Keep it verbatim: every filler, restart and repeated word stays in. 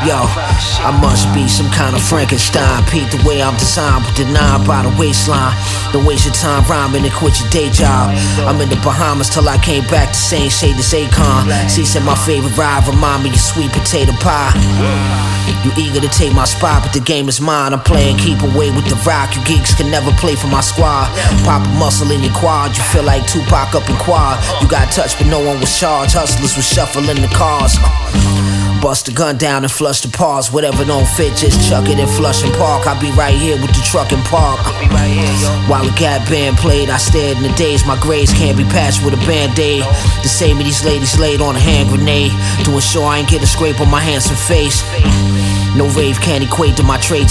Yo, I must be some kind of Frankenstein. Peep the way I'm designed, but denied by the waistline. Don't waste your time rhyming and quit your day job. I'm in the Bahamas till I came back the same shade as Akon. C said my favorite ride remind me of sweet potato pie. You eager to take my spot, but the game is mine. I'm playing keep away with the rock. You geeks can never play for my squad. Pop a muscle in your quad, you feel like Tupac up in quad. You got touched but no one was charged. Hustlers was shuffling the cars. Bust the gun down and flush the pause. Whatever don't fit, just chuck it in Flushing Park. I'll be right here with the truck and park. While the Gap Band played, I stared in the days. My grades can't be patched with a band-aid. To save me, these ladies laid on a hand grenade to ensure I ain't get a scrape on my handsome face. No rave can equate to my trade